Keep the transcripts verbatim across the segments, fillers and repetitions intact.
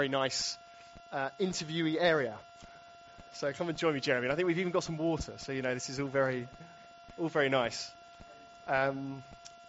very nice uh, interviewee area. So come and join me, Jeremy. And I think we've even got some water, so you know this is all very, all very nice. Um,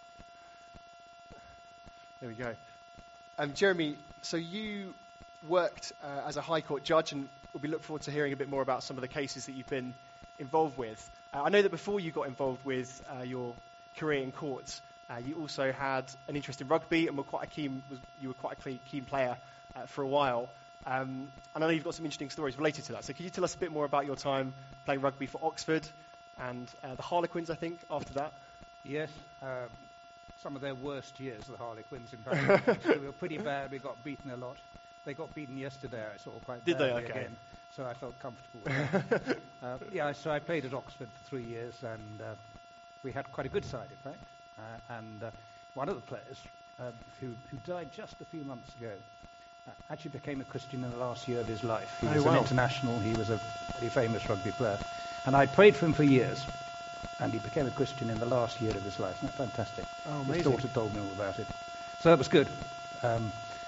there we go. Um, Jeremy, so you worked uh, as a High Court judge, and we'll be looking forward to hearing a bit more about some of the cases that you've been involved with. Uh, I know that before you got involved with uh, your career in courts, uh, you also had an interest in rugby, and were quite a keen. Was, you were quite a keen player uh, for a while. Um, and I know you've got some interesting stories related to that. So could you tell us a bit more about your time playing rugby for Oxford and uh, the Harlequins, I think, after that? Yes, um, some of their worst years, the Harlequins, in fact. We were pretty bad. We got beaten a lot. They got beaten yesterday, I saw, quite Did badly they? Okay. again. So I felt comfortable with that. uh, yeah, so I played at Oxford for three years, and uh, we had quite a good side, in fact. Uh, and uh, one of the players, uh, who, who died just a few months ago, Uh, actually became a Christian in the last year of his life. He oh, was wow. an international. He was a very famous rugby player. And I prayed for him for years. And he became a Christian in the last year of his life. Isn't that fantastic? Oh, his amazing. daughter told me all about it. So that was good. Um,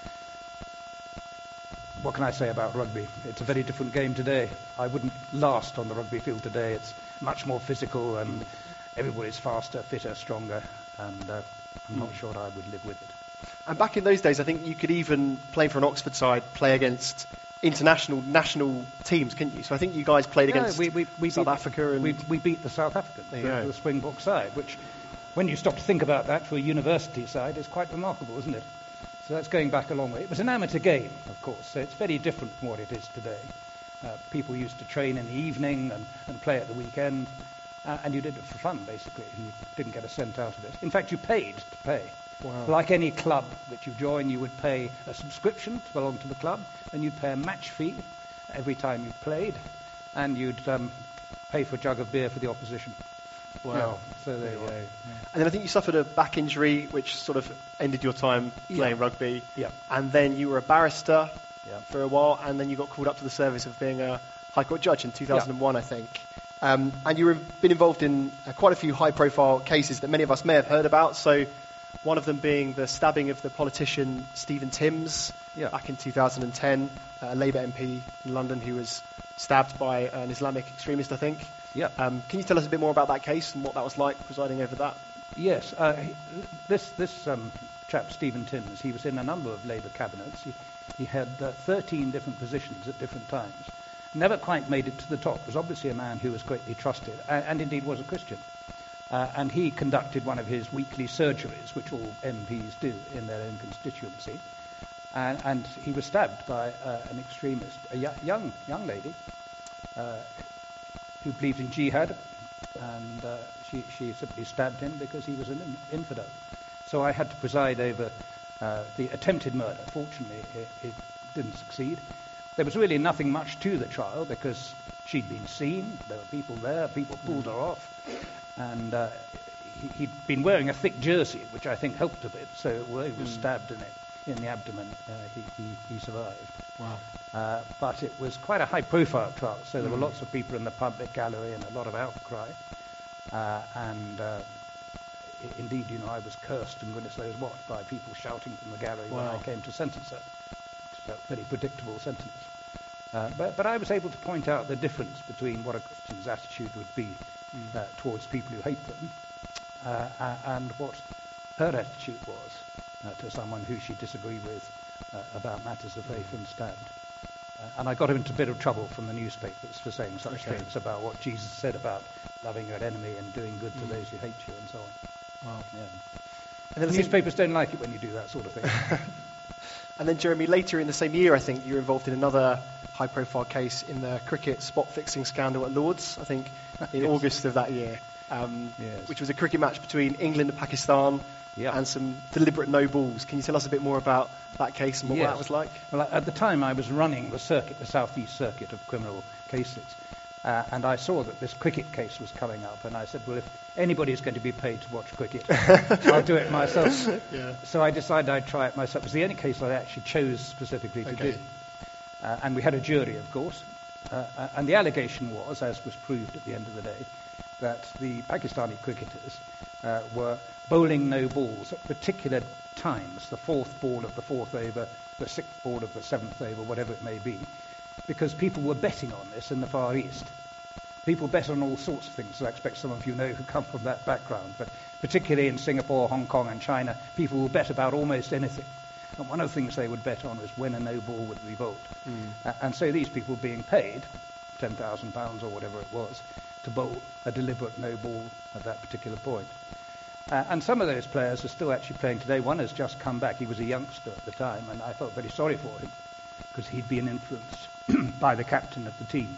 what can I say about rugby? It's a very different game today. I wouldn't last on the rugby field today. It's much more physical, and everybody's faster, fitter, stronger. And uh, I'm not sure I would live with it. And back in those days, I think you could even, playing for an Oxford side, play against international, national teams, couldn't you? So I think you guys played yeah, against we, we, we South beat, Africa. And we, we beat the South Africans, the, the, the Springbok side, which, when you stop to think about that for a university side, is quite remarkable, isn't it? So that's going back a long way. It was an amateur game, of course, so it's very different from what it is today. Uh, people used to train in the evening and, and play at the weekend, uh, and you did it for fun, basically, and you didn't get a cent out of it. In fact, you paid to play. Wow. Like any club that you join, you would pay a subscription to belong to the club, and you'd pay a match fee every time you played, and you'd um, pay for a jug of beer for the opposition. Wow. Yeah, so there you go. Yeah. And then I think you suffered a back injury, which sort of ended your time playing yeah. rugby. Yeah. And then you were a barrister yeah. for a while, and then you got called up to the service of being a High Court judge in two thousand one, yeah. I think. Um, and you've been involved in uh, quite a few high-profile cases that many of us may have heard about. So one of them being the stabbing of the politician Stephen Timms yeah. back in two thousand ten, a Labour M P in London who was stabbed by an Islamic extremist, I think. Yeah. Um, can you tell us a bit more about that case and what that was like presiding over that? Yes. Uh, this this um, chap, Stephen Timms, he was in a number of Labour cabinets. He, he had uh, thirteen different positions at different times. Never quite made it to the top. Was obviously a man who was greatly trusted, and, and indeed was a Christian. Uh, and he conducted one of his weekly surgeries, which all M Ps do in their own constituency. And, and he was stabbed by uh, an extremist, a y- young young lady, uh, who believed in jihad, and uh, she, she simply stabbed him because he was an in- infidel. So I had to preside over uh, the attempted murder. Fortunately, it, it didn't succeed. There was really nothing much to the trial because she'd been seen, there were people there, people pulled her off, and uh, he, he'd been wearing a thick jersey, which I think helped a bit, so although he was mm. stabbed in it, in the abdomen, uh, he, he, he survived. Wow. Uh, but it was quite a high-profile trial, so there mm. were lots of people in the public gallery and a lot of outcry, uh, and uh, I- indeed, you know, I was cursed and goodness knows what by people shouting from the gallery wow. when I came to sentence her. A very predictable sentence. Uh, but, but I was able to point out the difference between what a Christian's attitude would be mm. uh, towards people who hate them uh, uh, and what her attitude was uh, to someone who she disagreed with uh, about matters of faith and stabbed. Uh, and I got into a bit of trouble from the newspapers for saying such okay. things about what Jesus said about loving your enemy and doing good to mm. those who hate you and so on. Wow. Yeah. And then the newspapers don't like it when you do that sort of thing. And then, Jeremy, later in the same year, I think, you were involved in another high-profile case in the cricket spot-fixing scandal at Lords, I think, in yes. August of that year, um, yes. which was a cricket match between England and Pakistan yep. and some deliberate no balls. Can you tell us a bit more about that case and what yes. that was like? Well, at the time, I was running the circuit, the South-East Circuit of criminal cases, uh, and I saw that this cricket case was coming up, and I said, well, if anybody's going to be paid to watch cricket, I'll do it myself. Yeah. So I decided I'd try it myself. It was the only case I actually chose specifically to okay. do. Uh, and we had a jury, of course, Uh, and the allegation was, as was proved at the end of the day, that the Pakistani cricketers uh, were bowling no balls at particular times, the fourth ball of the fourth over, the sixth ball of the seventh over, whatever it may be, because people were betting on this in the Far East. People bet on all sorts of things, I expect some of you know who come from that background, but particularly in Singapore, Hong Kong and China, people will bet about almost anything. And one of the things they would bet on was when a no ball would be bowled. Mm. Uh, and so these people being paid ten thousand pounds or whatever it was to bowl a deliberate no ball at that particular point. Uh, and some of those players are still actually playing today. One has just come back. He was a youngster at the time, and I felt very sorry for him because he'd been influenced by the captain of the team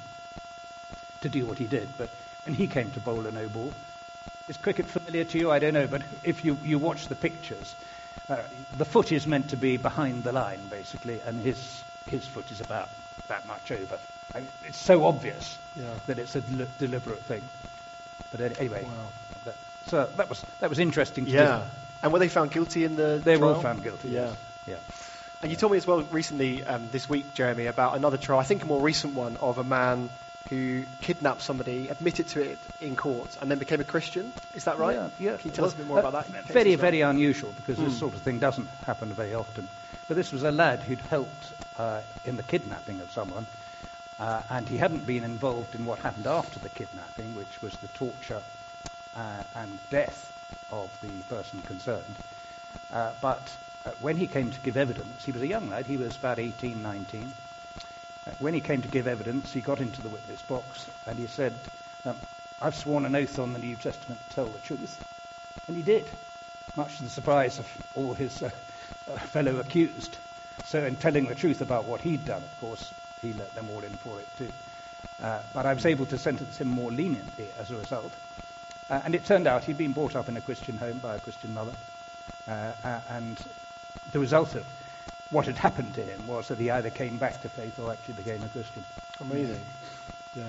to do what he did. But when he came to bowl a no ball, is cricket familiar to you? I don't know, but if you, you watch the pictures, uh, the foot is meant to be behind the line, basically, and his his foot is about that much over. I mean, it's so obvious yeah. that it's a del- deliberate thing. But anyway, wow. that, so that was that was interesting to Yeah. me. And were they found guilty in the They trial? were found guilty, Yeah. yes. Yeah. And you Yeah. told me as well recently, um, this week, Jeremy, about another trial, I think a more recent one, of a man who kidnapped somebody, admitted to it in court, and then became a Christian. Is that right? Yeah, yeah. Can you tell well, us a bit more uh, about that? Very, well? very unusual, because mm. this sort of thing doesn't happen very often. But this was a lad who'd helped uh, in the kidnapping of someone, uh, and he hadn't been involved in what happened after the kidnapping, which was the torture uh, and death of the person concerned. Uh, but uh, when he came to give evidence, he was a young lad, he was about eighteen, nineteen. Uh, when he came to give evidence, he got into the witness box and he said, um, I've sworn an oath on the New Testament to tell the truth. And he did, much to the surprise of all his uh, uh, fellow accused. So in telling the truth about what he'd done, of course, he let them all in for it too. Uh, but I was able to sentence him more leniently as a result. Uh, and it turned out he'd been brought up in a Christian home by a Christian mother. Uh, uh, and the result of what had happened to him was that he either came back to faith or actually became a Christian. Amazing. Yeah.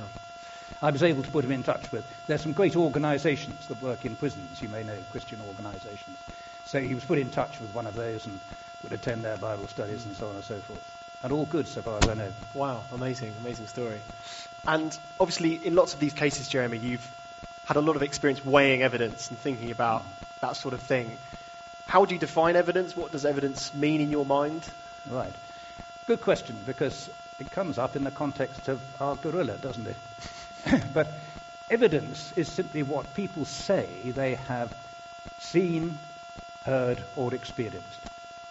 I was able to put him in touch with. There's some great organisations that work in prisons, you may know, Christian organisations. So he was put in touch with one of those and would attend their Bible studies and so on and so forth. And all good, so far as I know. Wow, amazing, amazing story. And obviously, in lots of these cases, Jeremy, you've had a lot of experience weighing evidence and thinking about that sort of thing. How would you define evidence? What does evidence mean in your mind? Right. Good question, because it comes up in the context of our gorilla, doesn't it? But evidence is simply what people say they have seen, heard, or experienced.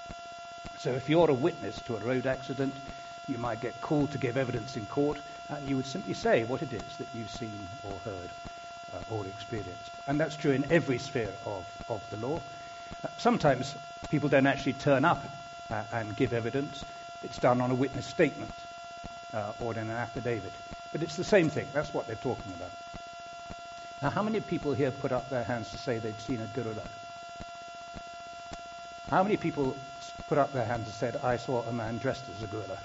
So if you're a witness to a road accident, you might get called to give evidence in court, and you would simply say what it is that you've seen or heard uh, or experienced. And that's true in every sphere of, of the law. Uh, sometimes people don't actually turn up uh, and give evidence. It's done on a witness statement uh, or in an affidavit. But it's the same thing. That's what they're talking about. Now, how many people here put up their hands to say they'd seen a gorilla? How many people put up their hands and said, I saw a man dressed as a gorilla?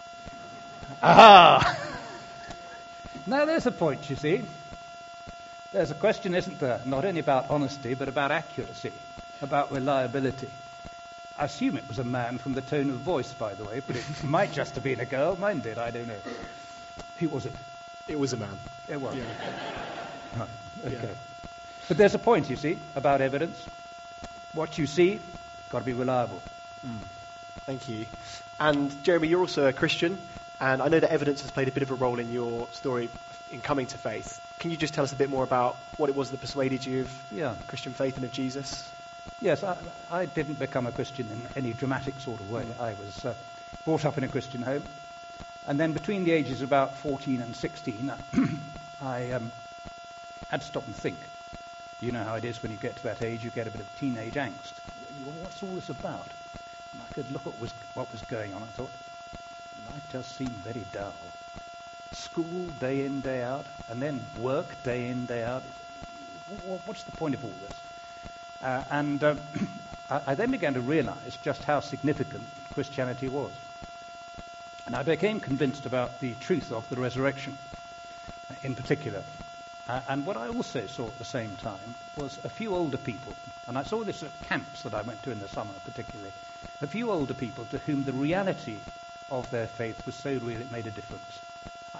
Aha! Now there's a point, you see. There's a question, isn't there? Not only about honesty, but about accuracy, about reliability. I assume it was a man from the tone of voice, by the way, but it might just have been a girl. Mine did, I don't know. Who was it? It was a man. It was. Yeah. Right, okay. Yeah. But there's a point, you see, about evidence. What you see, got to be reliable. Mm. Thank you. And Jeremy, you're also a Christian, and I know that evidence has played a bit of a role in your story in coming to faith. Can you just tell us a bit more about what it was that persuaded you of yeah. Christian faith and of Jesus? Yes, I, I didn't become a Christian in any dramatic sort of way. Mm. I was uh, brought up in a Christian home, and then between the ages of about fourteen and sixteen, I um, had to stop and think. You know how it is when you get to that age, you get a bit of teenage angst. What's all this about? And I could look at what was, what was going on. I thought, life does seem very dull. School, day in, day out, and then work, day in, day out. What's the point of all this? Uh, and um, I, I then began to realize just how significant Christianity was. And I became convinced about the truth of the resurrection uh, in particular. Uh, and what I also saw at the same time was a few older people, and I saw this at camps that I went to in the summer particularly, a few older people to whom the reality of their faith was so real it made a difference. I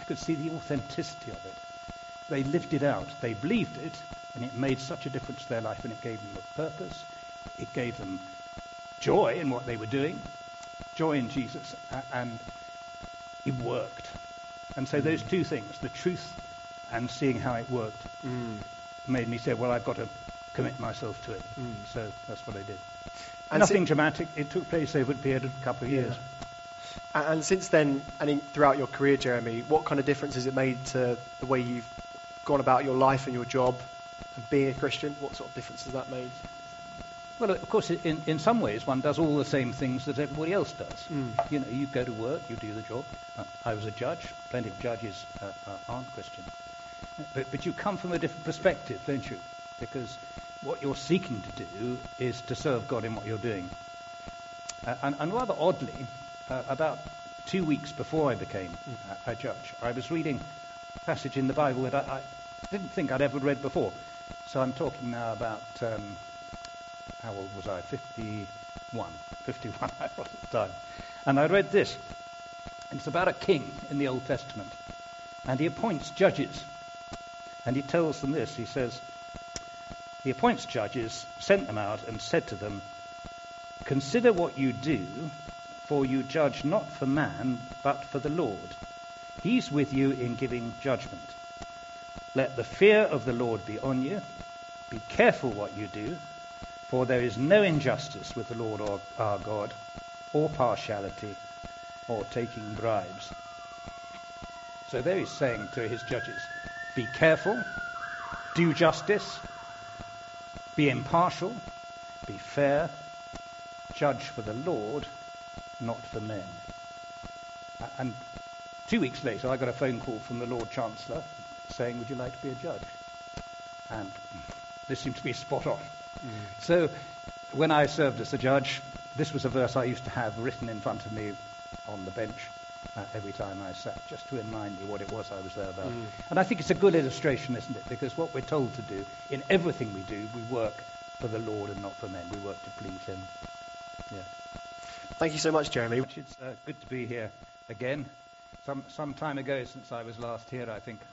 I could see the authenticity of it. They lived it out. They believed it, and it made such a difference to their life, and it gave them a purpose. It gave them joy in what they were doing, joy in Jesus, and it worked. And so mm. those two things, the truth and seeing how it worked, mm. made me say, well, I've got to commit myself to it. Mm. So that's what I did. And Nothing si- dramatic. It took place over a period of a couple of yeah. years. And since then, and in, throughout your career, Jeremy, what kind of difference has it made to the way you've gone about your life and your job and being a Christian? What sort of difference has that made? Well, of course, in, in some ways, one does all the same things that everybody else does. Mm. You know, you go to work, you do the job. Uh, I was a judge. Plenty of judges uh, uh, aren't Christian. But, but you come from a different perspective, don't you? Because what you're seeking to do is to serve God in what you're doing. Uh, and, and rather oddly, uh, about two weeks before I became mm. a, a judge, I was reading a passage in the Bible that I, I didn't think I'd ever read before. So I'm talking now about... Um, How old was I? fifty-one. fifty-one I was at the time. And I read this. It's about a king in the Old Testament. And he appoints judges. And he tells them this. He says, he appoints judges, sent them out, and said to them, "Consider what you do, for you judge not for man, but for the Lord. He's with you in giving judgment. Let the fear of the Lord be on you. Be careful what you do. For there is no injustice with the Lord or our God, or partiality, or taking bribes." So there he's saying to his judges, be careful, do justice, be impartial, be fair, judge for the Lord, not for men. And two weeks later, I got a phone call from the Lord Chancellor saying, would you like to be a judge? And this seemed to be spot on. Mm. So when I served as a judge, this was a verse I used to have written in front of me on the bench uh, every time I sat, just to remind me what it was I was there about. Mm. And I think it's a good illustration, isn't it? Because what we're told to do, in everything we do, we work for the Lord and not for men. We work to please him. Yeah. Thank you so much, Jeremy. It's uh, good to be here again. Some some time ago since I was last here, I think.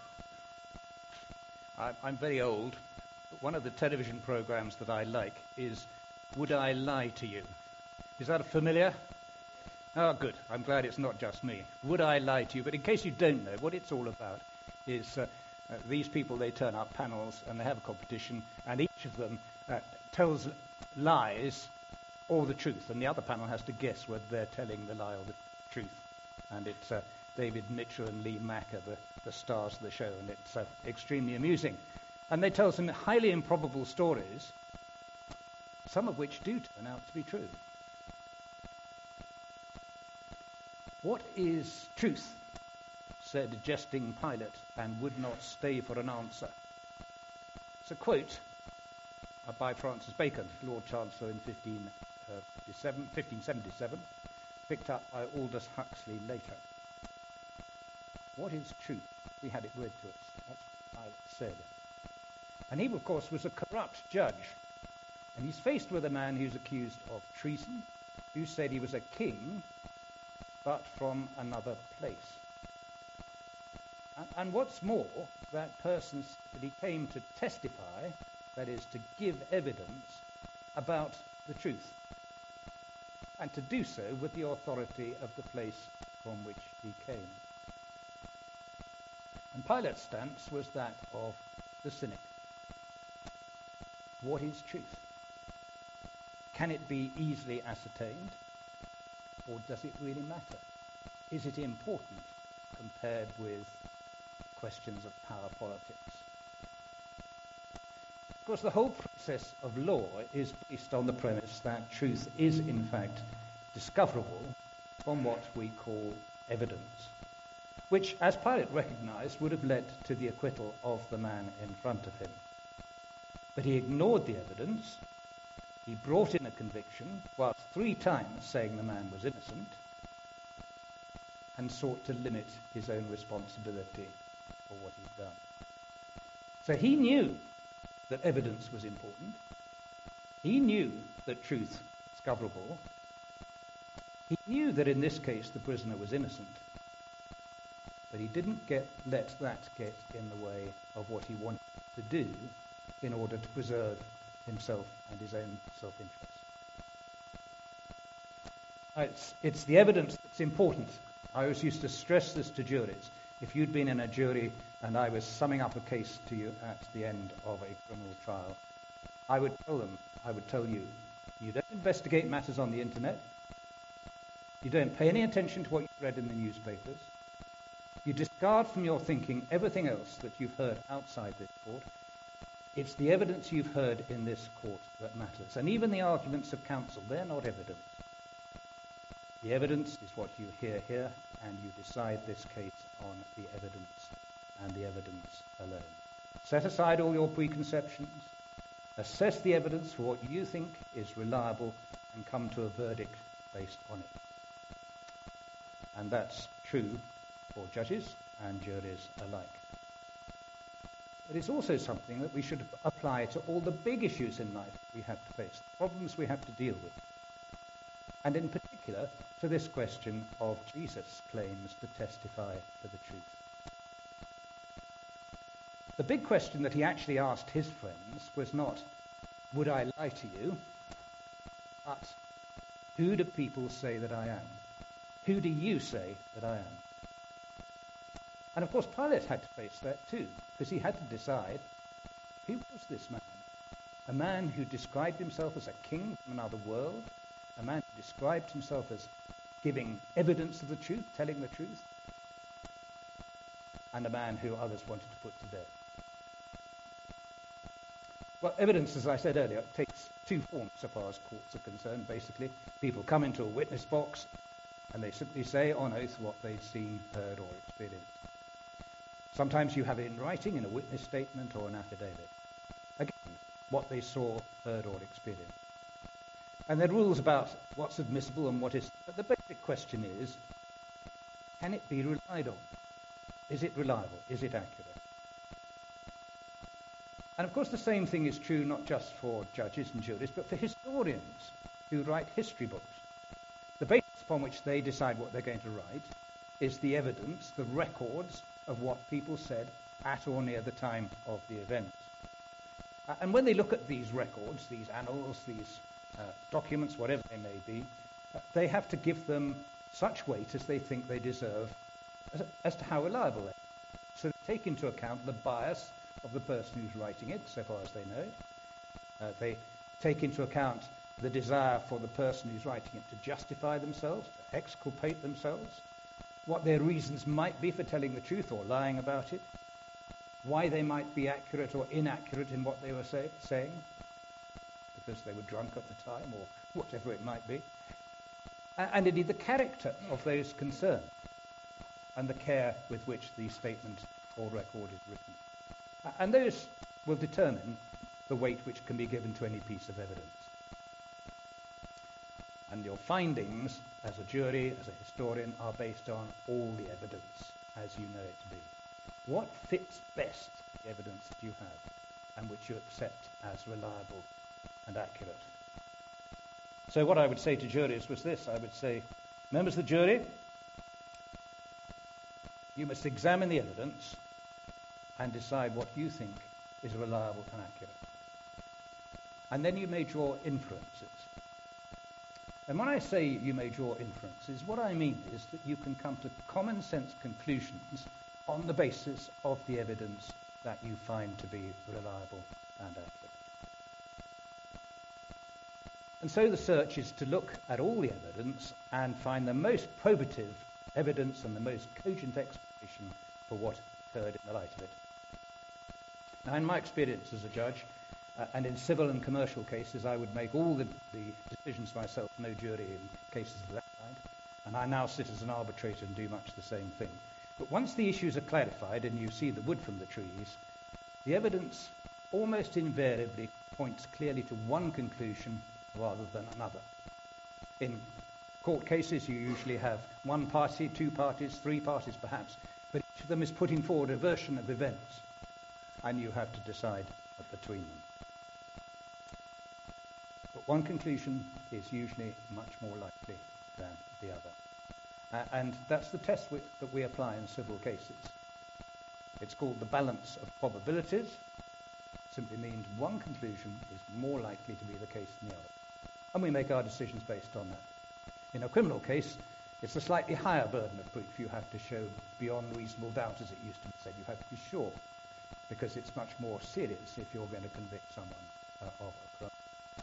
I, I'm very old. One of the television programs that I like is Would I Lie to You? Is that familiar? Oh, good. I'm glad it's not just me. Would I Lie to You? But in case you don't know, what it's all about is uh, uh, these people, they turn up panels and they have a competition, and each of them uh, tells lies or the truth, and the other panel has to guess whether they're telling the lie or the truth. And it's uh, David Mitchell and Lee Mack are the, the stars of the show, and it's uh, extremely amusing. And they tell some highly improbable stories, some of which do turn out to be true. "What is truth?" said jesting Pilate, and would not stay for an answer. It's a quote uh, by Francis Bacon, Lord Chancellor in fifteen seventy-seven, picked up by Aldous Huxley later. What is truth? He had it read to us. That's what Pilate said. And he, of course, was a corrupt judge. And he's faced with a man who's accused of treason, who said he was a king, but from another place. And, and what's more, that person that he came to testify, that is, to give evidence about the truth, and to do so with the authority of the place from which he came. And Pilate's stance was that of the cynic. What is truth? Can it be easily ascertained? Or does it really matter? Is it important compared with questions of power politics? Of course, the whole process of law is based on the premise that truth is, in fact, discoverable from what we call evidence, which, as Pilate recognized, would have led to the acquittal of the man in front of him. But he ignored the evidence. He brought in a conviction, whilst three times saying the man was innocent, and sought to limit his own responsibility for what he'd done. So he knew that evidence was important. He knew that truth was discoverable. He knew that in this case the prisoner was innocent. but he didn't get, let that get in the way of what he wanted to do in order to preserve himself and his own self-interest. It's, it's the evidence that's important. I always used to stress this to juries. If you'd been in a jury and I was summing up a case to you at the end of a criminal trial, I would tell them, I would tell you, you don't investigate matters on the internet. You don't pay any attention to what you've read in the newspapers. You discard from your thinking everything else that you've heard outside this court. It's the evidence you've heard in this court that matters. And even the arguments of counsel, they're not evidence. The evidence is what you hear here, and you decide this case on the evidence and the evidence alone. Set aside all your preconceptions, assess the evidence for what you think is reliable, and come to a verdict based on it. And that's true for judges and juries alike. But it's also something that we should apply to all the big issues in life we have to face, the problems we have to deal with. And in particular, to this question of Jesus' claims to testify to the truth. The big question that he actually asked his friends was not, would I lie to you? But, who do people say that I am? Who do you say that I am? And of course, Pilate had to face that too, because he had to decide, who was this man? A man who described himself as a king from another world? A man who described himself as giving evidence of the truth, telling the truth? And a man who others wanted to put to death. Well, evidence, as I said earlier, takes two forms so far as courts are concerned, basically. People come into a witness box and they simply say on oath what they've seen, heard, or experienced. Sometimes you have it in writing in a witness statement or an affidavit. Again, what they saw, heard, or experienced. And there are rules about what's admissible and what isn't. But the basic question is, can it be relied on? Is it reliable? Is it accurate? And of course the same thing is true not just for judges and juries, but for historians who write history books. The basis upon which they decide what they're going to write is the evidence, the records of what people said at or near the time of the event. Uh, and when they look at these records, these annals, these uh, documents, whatever they may be, uh, they have to give them such weight as they think they deserve as, as to how reliable they are. So they take into account the bias of the person who's writing it, so far as they know it. Uh, they take into account the desire for the person who's writing it to justify themselves, to exculpate themselves, what their reasons might be for telling the truth or lying about it, why they might be accurate or inaccurate in what they were say, saying, because they were drunk at the time or whatever it might be, and, and indeed the character of those concerned and the care with which the statement or record is written. And those will determine the weight which can be given to any piece of evidence. And your findings as a jury, as a historian, are based on all the evidence as you know it to be. What fits best the evidence that you have and which you accept as reliable and accurate? So what I would say to juries was this. I would say, members of the jury, you must examine the evidence and decide what you think is reliable and accurate. And then you may draw inferences. And when I say you may draw inferences, what I mean is that you can come to common sense conclusions on the basis of the evidence that you find to be reliable and accurate. And so the search is to look at all the evidence and find the most probative evidence and the most cogent explanation for what occurred in the light of it. Now, in my experience as a judge, uh, and in civil and commercial cases, I would make all the, the decisions myself, no jury in cases of that kind, and I now sit as an arbitrator and do much the same thing. But once the issues are clarified and you see the wood from the trees, the evidence almost invariably points clearly to one conclusion rather than another. In court cases, you usually have one party, two parties, three parties perhaps, but each of them is putting forward a version of events, and you have to decide between them. But one conclusion is usually much more likely than the other. Uh, and that's the test we, that we apply in civil cases. It's called the balance of probabilities. Simply means one conclusion is more likely to be the case than the other. And we make our decisions based on that. In a criminal case, it's a slightly higher burden of proof. You have to show beyond reasonable doubt, as it used to be said. You have to be sure, because it's much more serious if you're going to convict someone uh, of a crime.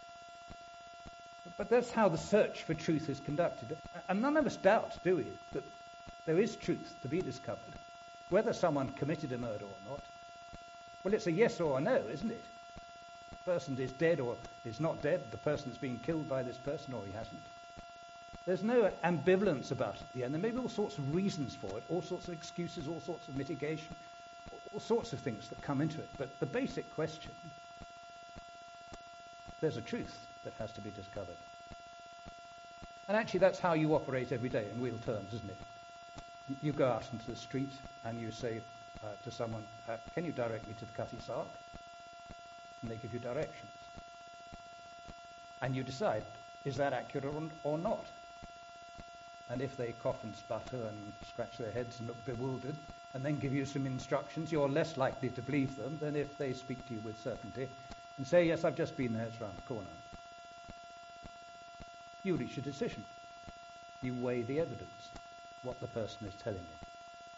But that's how the search for truth is conducted. And none of us doubt, do we, that there is truth to be discovered. Whether someone committed a murder or not, well, it's a yes or a no, isn't it? The person is dead or is not dead. The person's been killed by this person or he hasn't. There's no ambivalence about it. And there may be all sorts of reasons for it, all sorts of excuses, all sorts of mitigation, all sorts of things that come into it. But the basic question, there's a truth that has to be discovered. And actually that's how you operate every day in real terms, isn't it? You go out into the street and you say uh, to someone, uh, can you direct me to the Cutty Sark? And they give you directions. And you decide, is that accurate or, or not? And if they cough and sputter and scratch their heads and look bewildered and then give you some instructions, you're less likely to believe them than if they speak to you with certainty and say, yes, I've just been there, it's round the corner. You reach a decision. You weigh the evidence, what the person is telling you.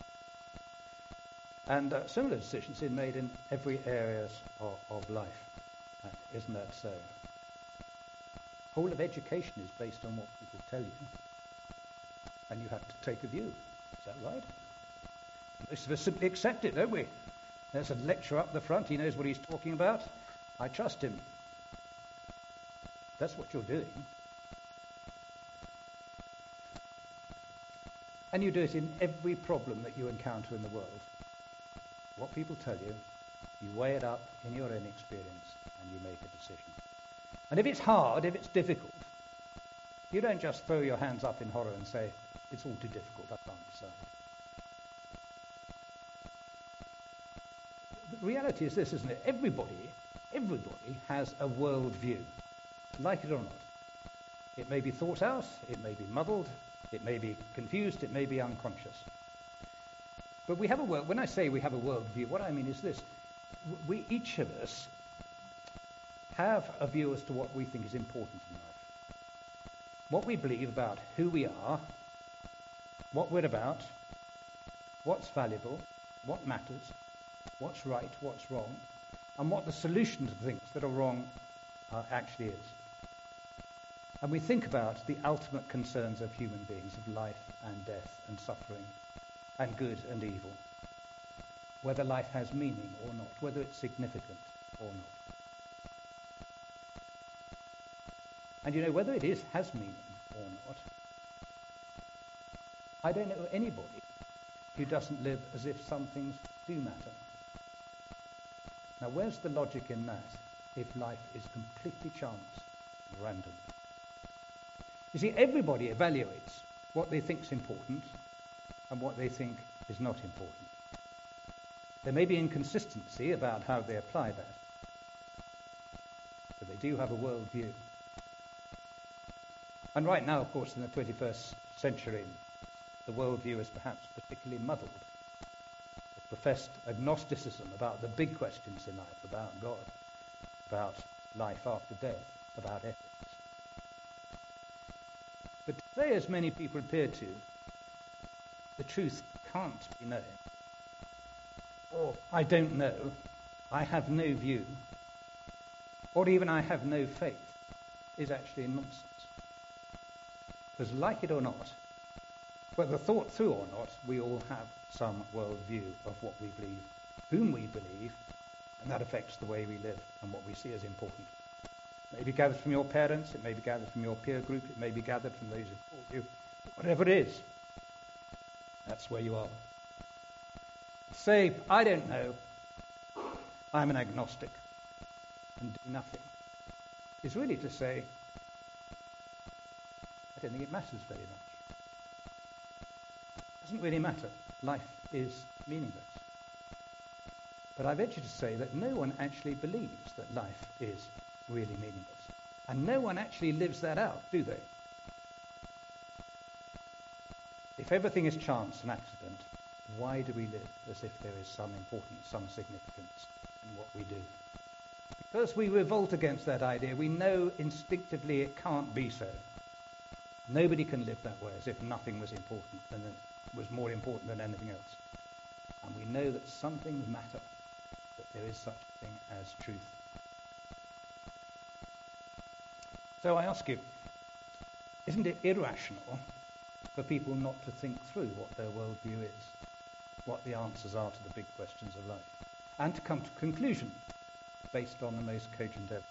And uh, similar decisions are made in every area of, of life. Uh, isn't that so? The whole of education is based on what people tell you. And you have to take a view. Is that right? Most of us simply accept it, don't we? There's a lecturer up the front. He knows what he's talking about. I trust him. That's what you're doing. And you do it in every problem that you encounter in the world. What people tell you, you weigh it up in your own experience and you make a decision. And if it's hard, if it's difficult, you don't just throw your hands up in horror and say, it's all too difficult, I can't decide. The reality is this, isn't it? Everybody, everybody has a world view, like it or not. It may be thought out, it may be muddled, it may be confused, it may be unconscious. But we have a world, when I say we have a world view, what I mean is this. We, each of us, have a view as to what we think is important in life. What we believe about who we are, what we're about, what's valuable, what matters, what's right, what's wrong, and what the solution to things that are wrong uh, actually is. And we think about the ultimate concerns of human beings, of life and death and suffering and good and evil, whether life has meaning or not, whether it's significant or not. And you know, whether it is has meaning or not, I don't know anybody who doesn't live as if some things do matter. Now, where's the logic in that if life is completely chance, random? You see, everybody evaluates what they think is important and what they think is not important. There may be inconsistency about how they apply that, but they do have a world view. And right now, of course, in the twenty-first century, the worldview is perhaps particularly muddled. The professed agnosticism about the big questions in life, about God, about life after death, about ethics. But today, as many people appear to, the truth can't be known. Or, I don't know, I have no view, or even I have no faith, is actually nonsense. Because like it or not, whether thought through or not, we all have some worldview of what we believe, whom we believe, and that affects the way we live and what we see as important. It may be gathered from your parents, it may be gathered from your peer group, it may be gathered from those who taught you, whatever it is, that's where you are. Say, I don't know, I'm an agnostic, and do nothing, is really to say, I don't think it matters very much. It doesn't really matter. Life is meaningless. But I venture to say that no one actually believes that life is really meaningless. And no one actually lives that out, do they? If If everything is chance and accident, why do we live as if there is some importance, some significance in what we do? Because we revolt against that idea, we know instinctively it can't be so. Nobody can live that way as if nothing was important and was more important than anything else. And we know that some things matter, that there is such a thing as truth. So I ask you, isn't it irrational for people not to think through what their worldview is, what the answers are to the big questions of life, and to come to a conclusion based on the most cogent evidence?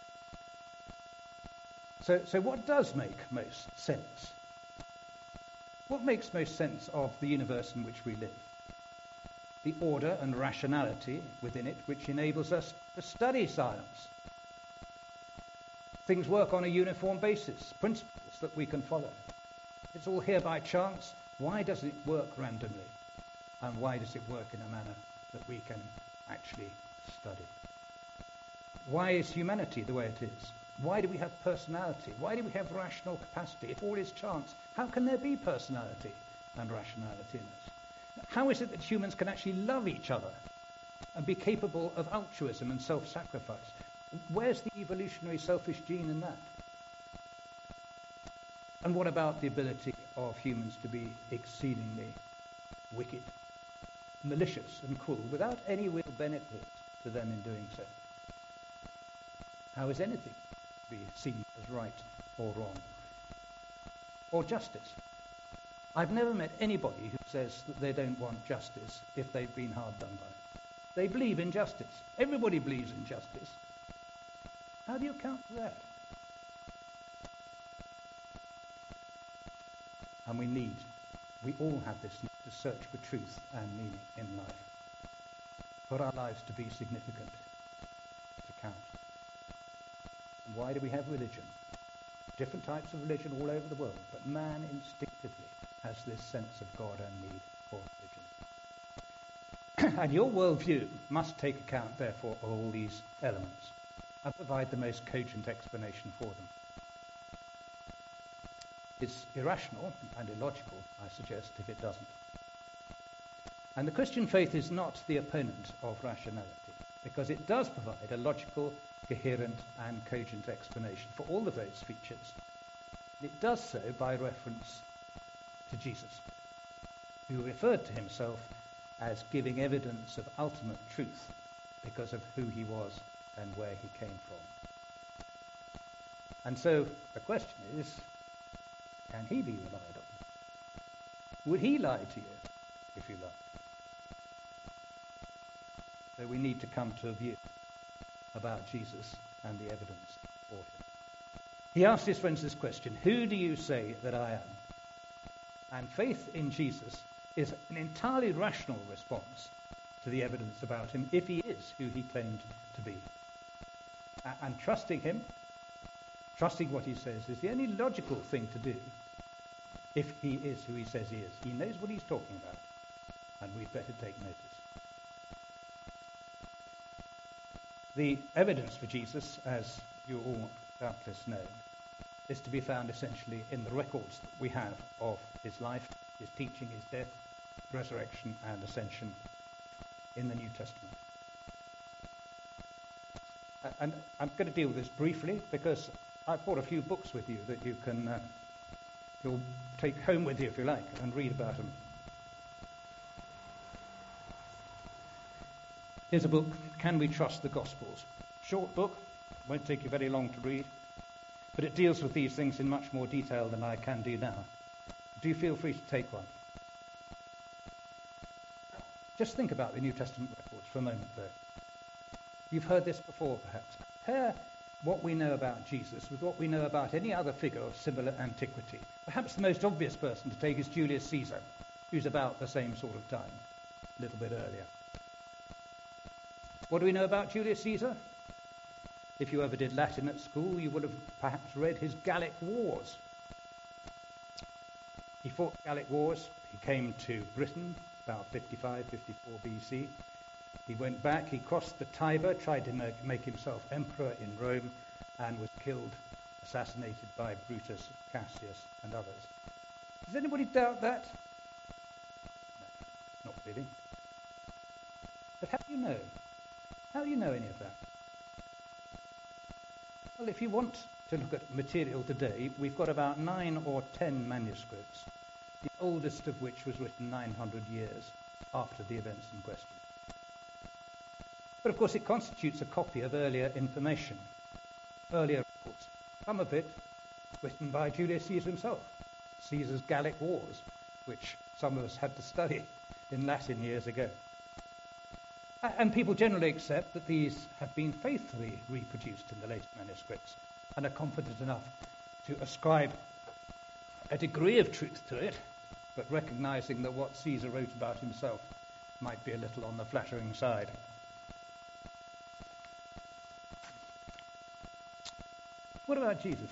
So, so what does make most sense? What makes most sense of the universe in which we live? The order and rationality within it which enables us to study science. Things work on a uniform basis, principles that we can follow. It's all here by chance. Why doesn't it work randomly? And why does it work in a manner that we can actually study? Why is humanity the way it is? Why do we have personality? Why do we have rational capacity? If all is chance, how can there be personality and rationality in us? How is it that humans can actually love each other and be capable of altruism and self-sacrifice? Where's the evolutionary selfish gene in that? And what about the ability of humans to be exceedingly wicked, malicious and cruel without any real benefit to them in doing so? How is anything to be seen as right or wrong? Or justice? I've never met anybody who says that they don't want justice if they've been hard done by. They believe in justice. Everybody believes in justice. How do you account for that? And we need, we all have this need to search for truth and meaning in life, for our lives to be significant, to count. And why do we have religion? Different types of religion all over the world, but man instinctively has this sense of God and need for religion. And your worldview must take account, therefore, of all these elements and provide the most cogent explanation for them. It's irrational and illogical, I suggest, if it doesn't. And the Christian faith is not the opponent of rationality, because it does provide a logical, coherent and cogent explanation for all of those features. It does so by reference to Jesus, who referred to himself as giving evidence of ultimate truth because of who he was and where he came from. And so the question is, can he be relied on? Would he lie to you, if you like? So we need to come to a view about Jesus and the evidence for him. He asked his friends this question: who do you say that I am? And faith in Jesus is an entirely rational response to the evidence about him, if he is who he claimed to be. And trusting him, trusting what he says, is the only logical thing to do if he is who he says he is. He knows what he's talking about, and we'd better take notice. The evidence for Jesus, as you all doubtless know, is to be found essentially in the records that we have of his life, his teaching, his death, resurrection, and ascension in the New Testament. And I'm going to deal with this briefly because I've brought a few books with you that you can uh, you'll take home with you, if you like, and read about them. Here's a book, Can We Trust the Gospels? Short book, won't take you very long to read, but it deals with these things in much more detail than I can do now. Do feel free to take one. Just think about the New Testament records for a moment, though. You've heard this before, perhaps. Compare what we know about Jesus with what we know about any other figure of similar antiquity. Perhaps the most obvious person to take is Julius Caesar, who's about the same sort of time, a little bit earlier. What do we know about Julius Caesar? If you ever did Latin at school, you would have perhaps read his Gallic Wars. He fought the Gallic Wars. He came to Britain about fifty-five, fifty-four B C. He went back, he crossed the Tiber, tried to make, make himself emperor in Rome, and was killed, assassinated by Brutus, Cassius, and others. Does anybody doubt that? No, not really. But how do you know? How do you know any of that? Well, if you want to look at material today, we've got about nine or ten manuscripts, the oldest of which was written nine hundred years after the events in question. But of course it constitutes a copy of earlier information, earlier records, some of it written by Julius Caesar himself, Caesar's Gallic Wars, which some of us had to study in Latin years ago. And people generally accept that these have been faithfully reproduced in the later manuscripts and are confident enough to ascribe a degree of truth to it, but recognizing that what Caesar wrote about himself might be a little on the flattering side. What about Jesus?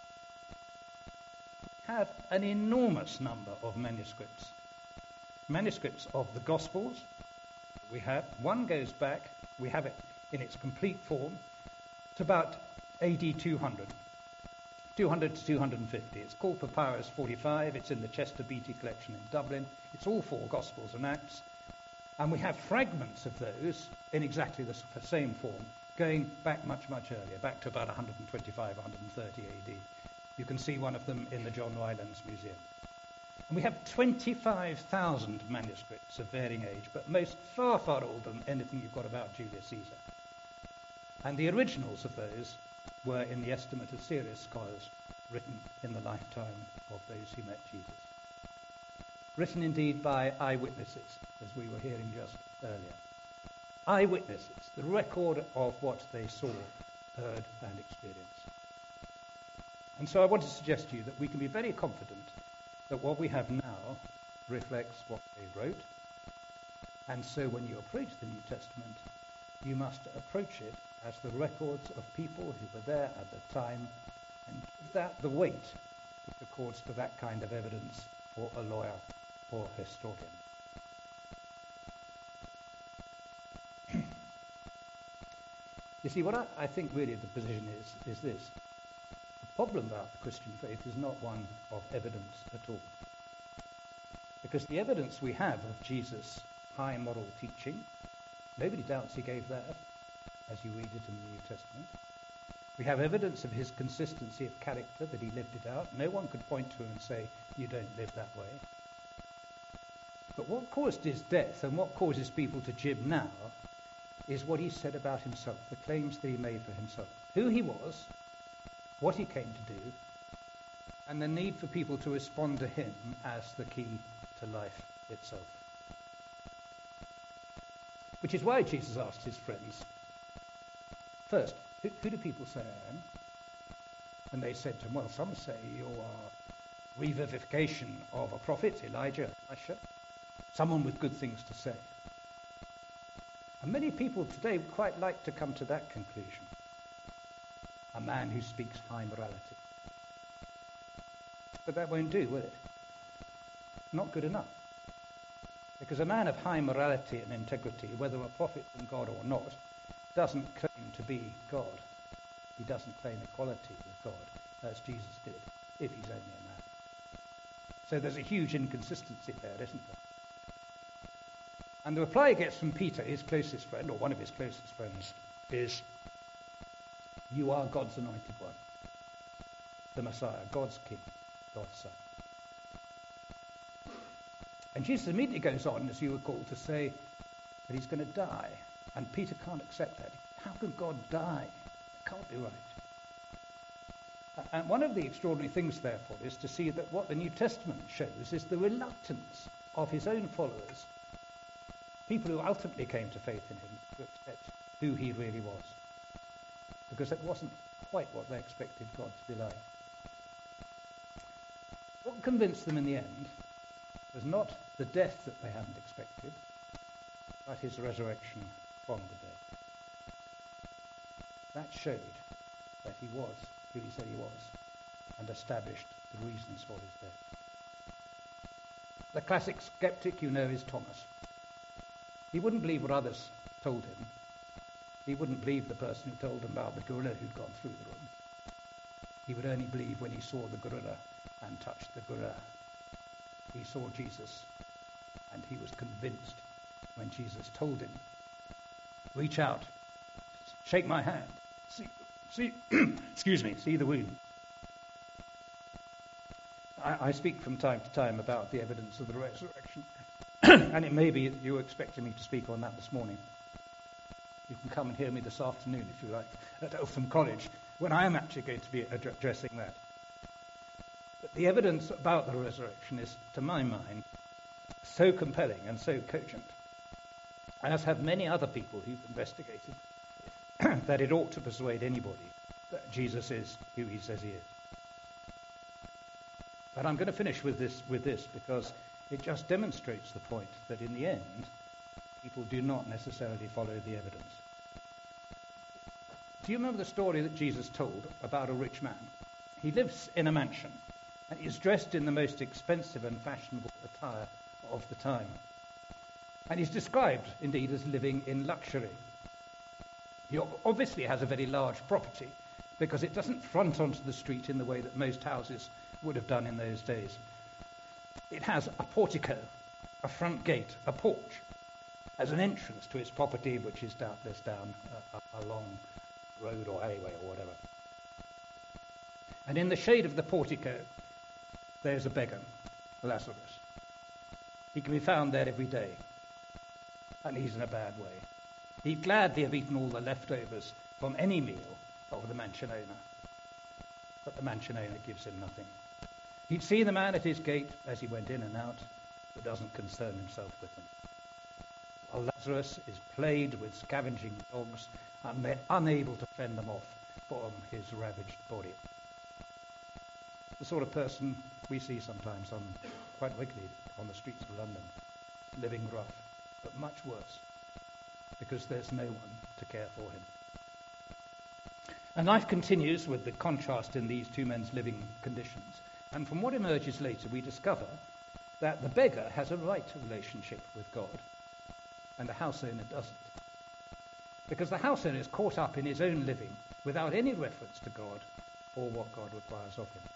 We have an enormous number of manuscripts. Manuscripts of the Gospels. We have, one goes back, we have it in its complete form, to about A D two hundred. two hundred to two hundred fifty. It's called Papyrus forty-five. It's in the Chester Beatty collection in Dublin. It's all four Gospels and Acts. And we have fragments of those in exactly the same form, going back much, much earlier, back to about one twenty-five, one thirty A D. You can see one of them in the John Rylands Museum. And we have twenty-five thousand manuscripts of varying age, but most far, far older than anything you've got about Julius Caesar. And the originals of those were, in the estimate of serious scholars, written in the lifetime of those who met Jesus. Written indeed by eyewitnesses, as we were hearing just earlier. Eyewitnesses, the record of what they saw, heard and experienced. And so I want to suggest to you that we can be very confident that what we have now reflects what they wrote. And so when you approach the New Testament, you must approach it as the records of people who were there at the time, and give that the weight which accords to that kind of evidence for a lawyer or historian. You see, what I, I think really the position is, is this. The problem about the Christian faith is not one of evidence at all. Because the evidence we have of Jesus' high moral teaching, nobody doubts he gave that, as you read it in the New Testament. We have evidence of his consistency of character, that he lived it out. No one could point to him and say, you don't live that way. But what caused his death and what causes people to jib now is what he said about himself, the claims that he made for himself. Who he was, what he came to do, and the need for people to respond to him as the key to life itself. Which is why Jesus asked his friends, first, who, who do people say I am? And they said to him, well, some say you are revivification of a prophet, Elijah, Elisha, someone with good things to say. And many people today would quite like to come to that conclusion. A man who speaks high morality. But that won't do, will it? Not good enough. Because a man of high morality and integrity, whether a prophet from God or not, doesn't claim to be God. He doesn't claim equality with God, as Jesus did, if he's only a man. So there's a huge inconsistency there, isn't there? And the reply he gets from Peter, his closest friend, or one of his closest friends, is, you are God's anointed one, the Messiah, God's King, God's Son. And Jesus immediately goes on, as you recall, to say that he's going to die. And Peter can't accept that. How can God die? It can't be right. And one of the extraordinary things, therefore, is to see that what the New Testament shows is the reluctance of his own followers, people who ultimately came to faith in him, to accept who he really was. Because that wasn't quite what they expected God to be like. What convinced them in the end was not the death that they hadn't expected, but his resurrection from the dead. That showed that he was who he said he was, and established the reasons for his death. The classic skeptic, you know, is Thomas. He wouldn't believe what others told him. He wouldn't believe the person who told him about the gorilla who'd gone through the room. He would only believe when he saw the gorilla and touched the gorilla. He saw Jesus, and he was convinced when Jesus told him, reach out, shake my hand, see, see excuse me, see the wound. I, I speak from time to time about the evidence of the resurrection, and it may be that you were expecting me to speak on that this morning. You can come and hear me this afternoon, if you like, at Eltham College, when I am actually going to be addressing that. But the evidence about the resurrection is, to my mind, so compelling and so cogent, as have many other people who've investigated, that it ought to persuade anybody that Jesus is who he says he is. But I'm going to finish with this, with this because it just demonstrates the point that in the end, people do not necessarily follow the evidence. Do you remember the story that Jesus told about a rich man? He lives in a mansion, and he is dressed in the most expensive and fashionable attire of the time. And he's described, indeed, as living in luxury. He obviously has a very large property, because it doesn't front onto the street in the way that most houses would have done in those days. It has a portico, a front gate, a porch, as an entrance to its property, which is doubtless down a, a, a long road or alleyway or whatever. And in the shade of the portico, there's a beggar, Lazarus. He can be found there every day, and he's in a bad way. He'd gladly have eaten all the leftovers from any meal of the mansion owner, but the mansion owner gives him nothing. He'd see the man at his gate as he went in and out, but doesn't concern himself with them. While Lazarus is plagued with scavenging dogs, and they're unable to fend them off from his ravaged body. The sort of person we see sometimes on, quite regularly on the streets of London, living rough, but much worse, because there's no one to care for him. And life continues with the contrast in these two men's living conditions. And from what emerges later, we discover that the beggar has a right relationship with God, and the house owner doesn't. Because the house owner is caught up in his own living without any reference to God or what God requires of him.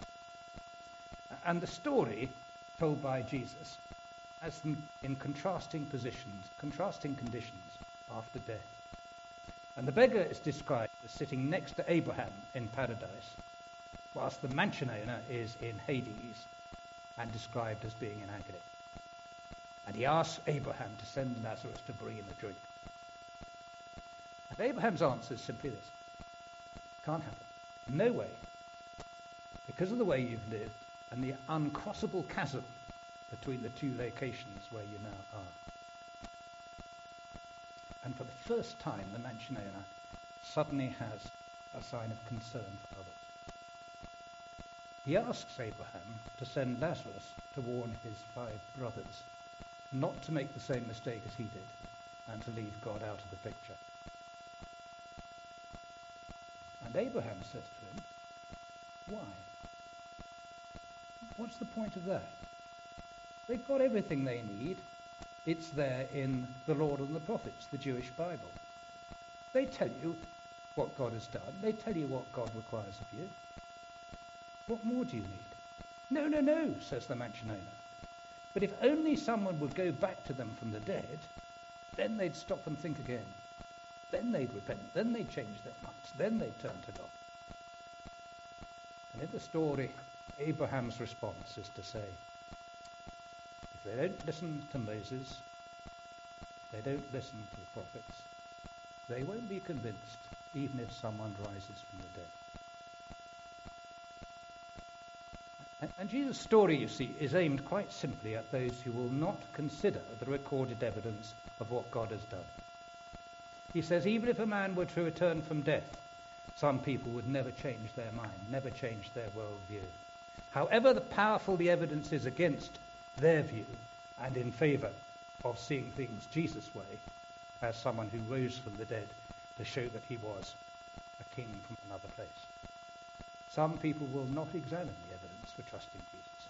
And the story told by Jesus has them in contrasting positions, contrasting conditions after death. And the beggar is described as sitting next to Abraham in paradise, whilst the mansion owner is in Hades and described as being in agony. And he asks Abraham to send Lazarus to bring him a drink. And Abraham's answer is simply this: can't happen. No way. Because of the way you've lived and the uncrossable chasm between the two locations where you now are. And for the first time, the mansion owner suddenly has a sign of concern for others. He asks Abraham to send Lazarus to warn his five brothers not to make the same mistake as he did and to leave God out of the picture. And Abraham says to him, why? What's the point of that? They've got everything they need. It's there in the Lord and the Prophets, the Jewish Bible. They tell you what God has done. They tell you what God requires of you. What more do you need? No, no, no, says the mansion owner. But if only someone would go back to them from the dead, then they'd stop and think again. Then they'd repent. Then they'd change their minds. Then they'd turn to God. And in the story, Abraham's response is to say, if they don't listen to Moses, if they don't listen to the prophets, they won't be convinced, even if someone rises from the dead. And, and Jesus' story, you see, is aimed quite simply at those who will not consider the recorded evidence of what God has done. He says, even if a man were to return from death, some people would never change their mind, never change their worldview. However the powerful the evidence is against their view and in favour of seeing things Jesus' way, as someone who rose from the dead to show that he was a king from another place. Some people will not examine the evidence for trusting Jesus.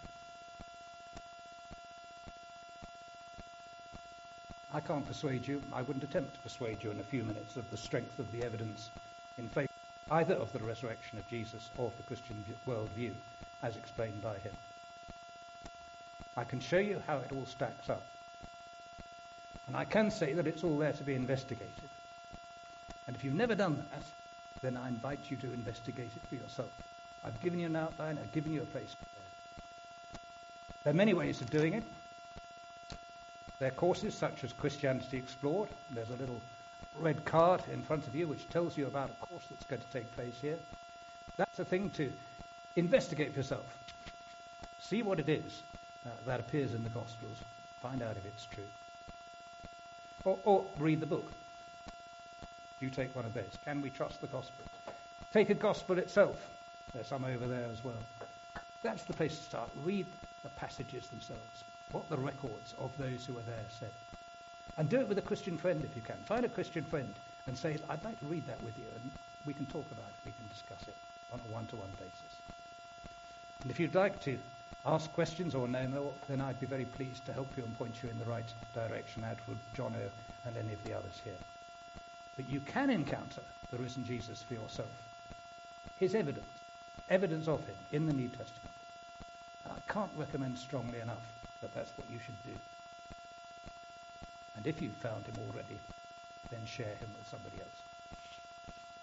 I can't persuade you, I wouldn't attempt to persuade you in a few minutes of the strength of the evidence in favour either of the resurrection of Jesus or of the Christian worldview, as explained by him. I can show you how it all stacks up. And I can say that it's all there to be investigated. And if you've never done that, then I invite you to investigate it for yourself. I've given you an outline, I've given you a place to go. There are many ways of doing it. There are courses such as Christianity Explored. There's a little red card in front of you which tells you about a course that's going to take place here. That's a thing to investigate for yourself. See what it is uh, that appears in the Gospels. Find out if it's true. Or, or read the book. You take one of those. Can we trust the Gospel? Take a Gospel itself. There's some over there as well. That's the place to start. Read the passages themselves. What the records of those who were there said. And do it with a Christian friend if you can. Find a Christian friend and say, I'd like to read that with you, and we can talk about it, we can discuss it on a one-to-one basis. And if you'd like to ask questions or know more, then I'd be very pleased to help you and point you in the right direction, Edward, John O, and any of the others here. But you can encounter the risen Jesus for yourself. His evidence, evidence of him in the New Testament. And I can't recommend strongly enough that that's what you should do. And if you've found him already, then share him with somebody else.